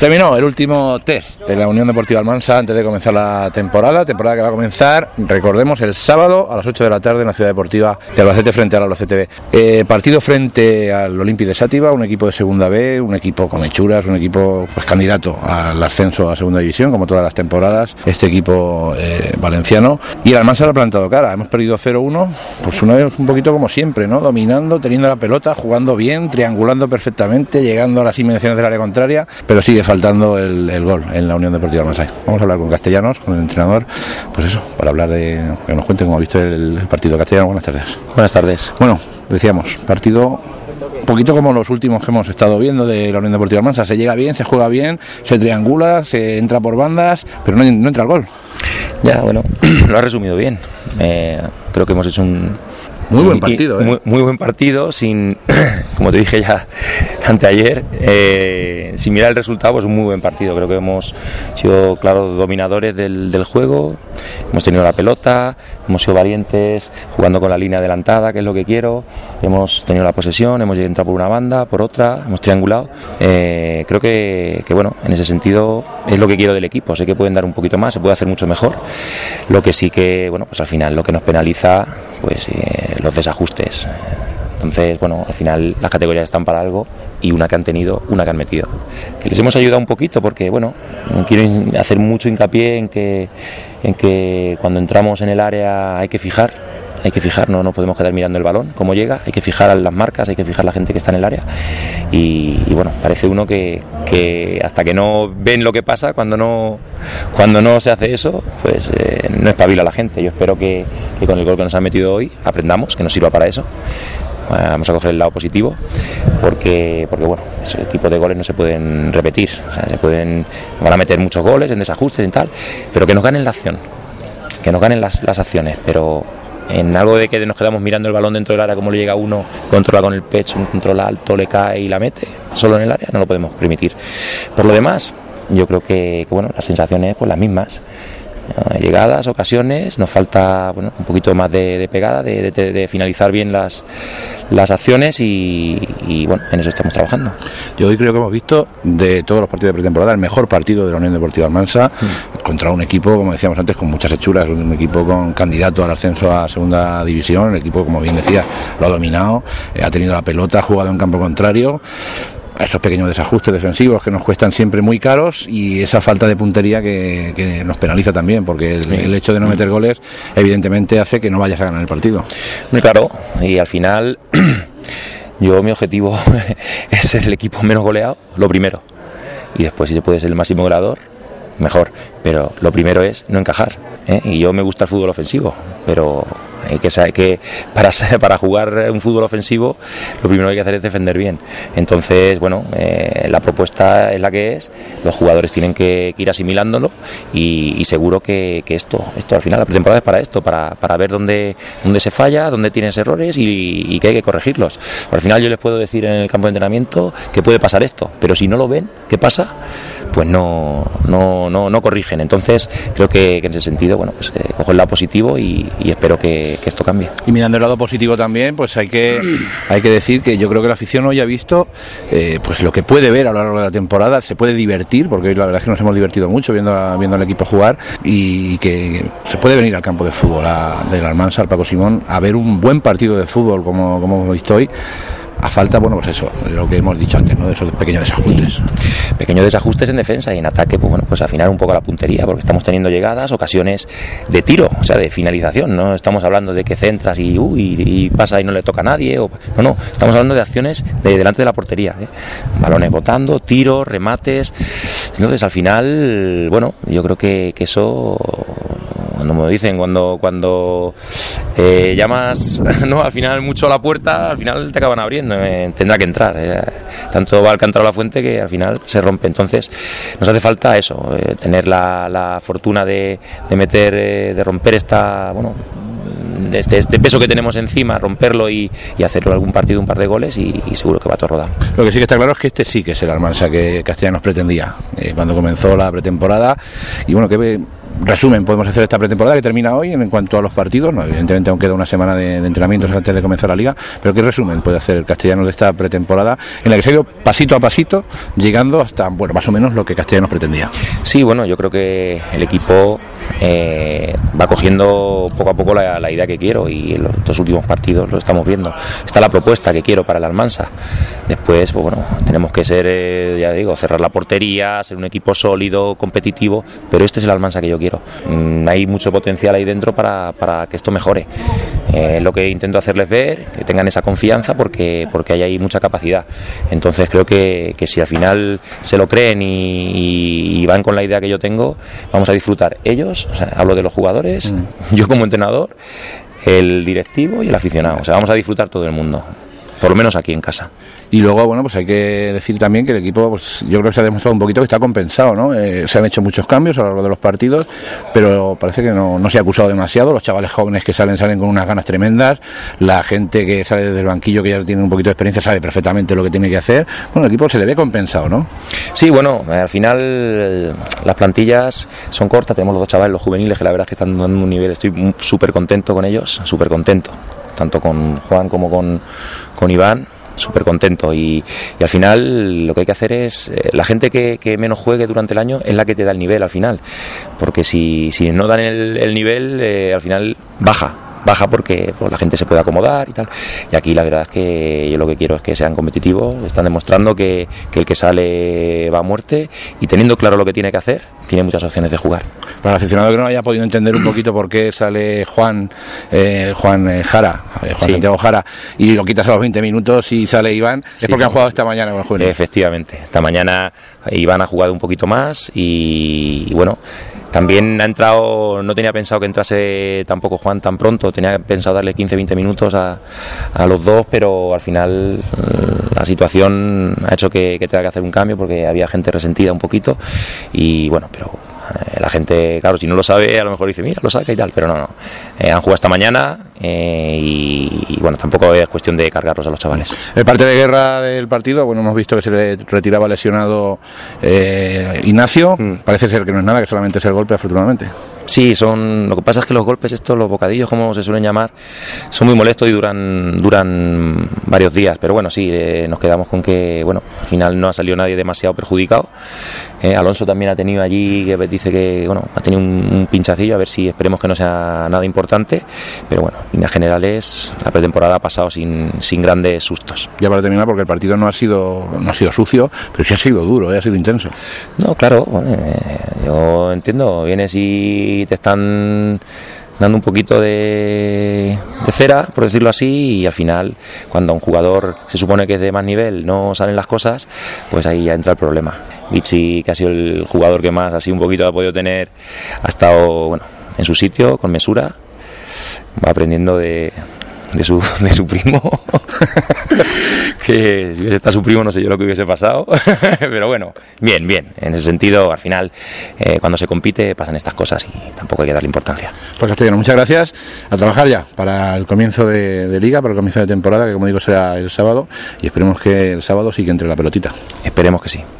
Terminó el último test de la Unión Deportiva Almansa antes de comenzar la temporada que va a comenzar, recordemos, el sábado a las 8 de la tarde en la Ciudad Deportiva de Albacete frente al Albacete B. Partido frente al Olympique de Sátiva, un equipo de Segunda B, un equipo con hechuras, un equipo pues candidato al ascenso a Segunda División, como todas las temporadas, este equipo valenciano. Y el Almansa le ha plantado cara, hemos perdido 0-1, pues una vez un poquito como siempre, ¿no? Dominando, teniendo la pelota, jugando bien, triangulando perfectamente, llegando a las inmediaciones del área contraria, pero sigue faltando el gol en la Unión Deportiva Almansa. Vamos a hablar con Castellanos, con el entrenador, pues eso, para hablar de que nos cuente cómo ha visto el partido. Castellano, buenas tardes. Buenas tardes. Bueno, decíamos, partido un poquito como los últimos que hemos estado viendo de la Unión Deportiva Almansa. Se llega bien, se juega bien, se triangula, se entra por bandas, pero no entra el gol. Ya, bueno, lo has resumido bien. Creo que hemos hecho un muy buen partido, muy buen partido, sin, como te dije ya anteayer, sin mirar el resultado, pues un muy buen partido. Creo que hemos sido, claro, dominadores del juego, hemos tenido la pelota, hemos sido valientes jugando con la línea adelantada, que es lo que quiero, hemos tenido la posesión, hemos entrado por una banda, por otra, hemos triangulado. Creo que bueno, en ese sentido es lo que quiero del equipo. Sé que pueden dar un poquito más, se puede hacer mucho mejor. Lo que sí que, bueno, pues al final lo que nos penaliza, pues los desajustes. Entonces, bueno, al final las categorías están para algo, y una que han tenido, una que han metido. Que les hemos ayudado un poquito porque, bueno, quiero hacer mucho hincapié en que cuando entramos en el área hay que fijar, no podemos quedar mirando el balón, cómo llega, hay que fijar las marcas, hay que fijar la gente que está en el área. Y bueno, parece uno que hasta que no ven lo que pasa, cuando no se hace eso, pues no espabila la gente. Yo espero que con el gol que nos han metido hoy aprendamos, que nos sirva para eso. Vamos a coger el lado positivo porque bueno, ese tipo de goles no se pueden repetir. O sea, van a meter muchos goles en desajustes y tal, pero que nos ganen la acción, que nos ganen las acciones. Pero en algo de que nos quedamos mirando el balón dentro del área, como le llega uno, controla con el pecho, un control alto, le cae y la mete solo en el área, no lo podemos permitir. Por lo demás, yo creo que bueno, las sensaciones pues las mismas. Llegadas, ocasiones, nos falta, bueno, un poquito más de pegada, de finalizar bien las acciones y bueno, en eso estamos trabajando. Yo hoy creo que hemos visto de todos los partidos de pretemporada el mejor partido de la Unión Deportiva Almansa, contra un equipo, como decíamos antes, con muchas hechuras, un equipo con candidato al ascenso a Segunda División. El equipo, como bien decía, lo ha dominado, ha tenido la pelota, ha jugado en campo contrario. Esos pequeños desajustes defensivos que nos cuestan siempre muy caros, y esa falta de puntería que nos penaliza también, porque el hecho de no meter goles evidentemente hace que no vayas a ganar el partido. Muy claro, y al final mi objetivo es ser el equipo menos goleado, lo primero, y después si se puede ser el máximo goleador, mejor, pero lo primero es no encajar, y yo me gusta el fútbol ofensivo, pero hay que saber que para jugar un fútbol ofensivo lo primero que hay que hacer es defender bien. Entonces, bueno, la propuesta es la que es, los jugadores tienen que ir asimilándolo, y seguro que esto al final, la pretemporada es para esto, para ver dónde se falla, dónde tienes errores y que hay que corregirlos. Al final yo les puedo decir en el campo de entrenamiento que puede pasar esto, pero si no lo ven, ¿qué pasa? Pues no corrigen. Entonces creo que en ese sentido, bueno, pues cojo el lado positivo y espero que esto cambie. Y mirando el lado positivo también, pues hay que decir que yo creo que la afición hoy ha visto pues lo que puede ver a lo largo de la temporada. Se puede divertir, porque hoy la verdad es que nos hemos divertido mucho viendo al equipo jugar, y que se puede venir al campo de fútbol del Almansa, al Paco Simón, a ver un buen partido de fútbol como hemos visto hoy. A falta, bueno, pues eso, lo que hemos dicho antes, ¿no? De esos pequeños desajustes. Pequeños desajustes en defensa, y en ataque, pues bueno, pues afinar un poco la puntería, porque estamos teniendo llegadas, ocasiones de tiro, o sea, de finalización. No estamos hablando de que centras y pasa y no le toca a nadie. No, estamos hablando de acciones de delante de la portería, balones botando, tiros, remates. Entonces, al final, bueno, yo creo que eso, cuando me dicen, cuando llamas, no, al final mucho a la puerta, al final te acaban abriendo, tendrá que entrar. Tanto va al cántaro a la fuente que al final se rompe. Entonces nos hace falta eso, tener la fortuna de meter, de romper este peso que tenemos encima, romperlo y hacerlo algún partido, un par de goles, y seguro que va todo rodado. Lo que sí que está claro es que este sí que es el Almansa que Castellanos pretendía cuando comenzó la pretemporada, y bueno, que resumen podemos hacer esta pretemporada que termina hoy en cuanto a los partidos? No, evidentemente aún queda una semana de entrenamientos antes de comenzar la liga, pero ¿qué resumen puede hacer el Castellanos de esta pretemporada en la que se ha ido pasito a pasito llegando hasta, bueno, más o menos lo que Castellanos pretendía? Sí, bueno, yo creo que el equipo va cogiendo poco a poco la idea que quiero, y en los dos últimos partidos lo estamos viendo. Está la propuesta que quiero para el Almansa. Después, pues bueno, tenemos que ser, ya digo, cerrar la portería, ser un equipo sólido, competitivo, pero este es el Almansa que yo quiero. Hay mucho potencial ahí dentro para que esto mejore. Lo que intento hacerles ver, que tengan esa confianza, porque hay ahí mucha capacidad. Entonces creo que si al final se lo creen y van con la idea que yo tengo, vamos a disfrutar ellos, o sea, hablo de los jugadores, yo como entrenador, el directivo y el aficionado. O sea, vamos a disfrutar todo el mundo, por lo menos aquí en casa. Y luego, bueno, pues hay que decir también que el equipo, pues yo creo que se ha demostrado un poquito que está compensado, ¿no? Se han hecho muchos cambios a lo largo de los partidos, pero parece que no se ha acusado demasiado. Los chavales jóvenes que salen con unas ganas tremendas, la gente que sale desde el banquillo, que ya tiene un poquito de experiencia, sabe perfectamente lo que tiene que hacer. Bueno, el equipo se le ve compensado, ¿no? Sí, bueno, al final las plantillas son cortas, tenemos los dos chavales, los juveniles, que la verdad es que están dando un nivel, estoy súper contento con ellos, súper contento, tanto con Juan como con Iván. Súper contento, y al final lo que hay que hacer es la gente que menos juegue durante el año es la que te da el nivel al final, porque si no dan el nivel, al final baja porque pues, la gente se puede acomodar y tal, y aquí la verdad es que yo lo que quiero es que sean competitivos. Están demostrando que el que sale va a muerte, y teniendo claro lo que tiene que hacer, tiene muchas opciones de jugar. Para el aficionado que no haya podido entender un poquito por qué sale Juan Santiago Jara, y lo quitas a los 20 minutos y sale Iván, es porque han jugado esta mañana con el juvenil. Efectivamente, esta mañana Iván ha jugado un poquito más, y bueno, también ha entrado, no tenía pensado que entrase tampoco Juan tan pronto, tenía pensado darle 15-20 minutos a los dos, pero al final la situación ha hecho que tenga que hacer un cambio, porque había gente resentida un poquito, y bueno, pero la gente, claro, si no lo sabe, a lo mejor dice, mira, lo saca y tal, pero no. Han jugado esta mañana, y bueno, tampoco es cuestión de cargarlos a los chavales. El parte de guerra del partido, bueno, hemos visto que se le retiraba lesionado Ignacio, parece ser que no es nada, que solamente es el golpe, afortunadamente. Sí, lo que pasa es que los golpes estos, los bocadillos como se suelen llamar, son muy molestos y duran varios días, pero bueno, sí, nos quedamos con que, bueno, al final no ha salido nadie demasiado perjudicado. Alonso también ha tenido allí, que dice que, bueno, ha tenido un pinchacillo, a ver si esperemos que no sea nada importante, pero bueno, en líneas generales, la pretemporada ha pasado sin grandes sustos. Ya para terminar, porque el partido no ha sido sucio, pero sí ha sido duro, ha sido intenso. No, claro, bueno, yo entiendo, vienes y te están dando un poquito de cera, por decirlo así, y al final, cuando a un jugador se supone que es de más nivel no salen las cosas, pues ahí ya entra el problema. Vichy, que ha sido el jugador que más así un poquito ha podido tener, ha estado, bueno, en su sitio, con mesura, va aprendiendo de su primo que si hubiese estado su primo no sé yo lo que hubiese pasado pero bueno, bien, en ese sentido, al final cuando se compite pasan estas cosas y tampoco hay que darle importancia. Pues Castellano, muchas gracias, a trabajar ya para el comienzo de liga, para el comienzo de temporada, que como digo será el sábado, y esperemos que el sábado sí que entre la pelotita. Esperemos que sí.